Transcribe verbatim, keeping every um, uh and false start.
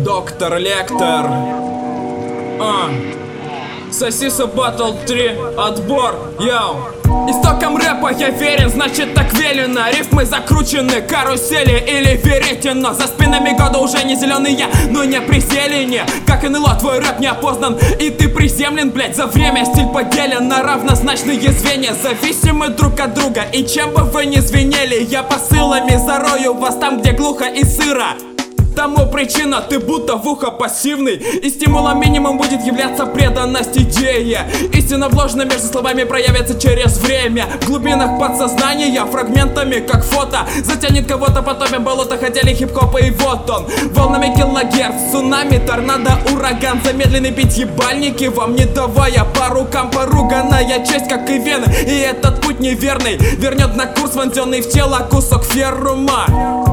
Доктор Лектор. А. Сосиса Батл три. Отбор. Йоу. Истокам рэпа я верен, значит так велено. Рифмы закручены, карусели или веретено. За спинами года уже не зеленые, но не при зелени. Как НЛО, твой рэп не опознан, и ты приземлен, блять. За время стиль поделен на равнозначные звенья, зависимы друг от друга. И чем бы вы ни звенели, я посылами зарою вас там, где глухо и сыро. Тому причина, ты будто в ухо пассивный, и стимулом минимум будет являться преданность идее. Истина вложена между словами проявится через время. В глубинах подсознания фрагментами, как фото, затянет кого-то потопем болота, хотели хип-хопа, и вот он. Волнами килогерц, цунами, торнадо, ураган. Замедленный бить ебальники, вам не давая по рукам поруганная честь, как и вены. И этот путь неверный вернет на курс, вонзенный в тело кусок феррума.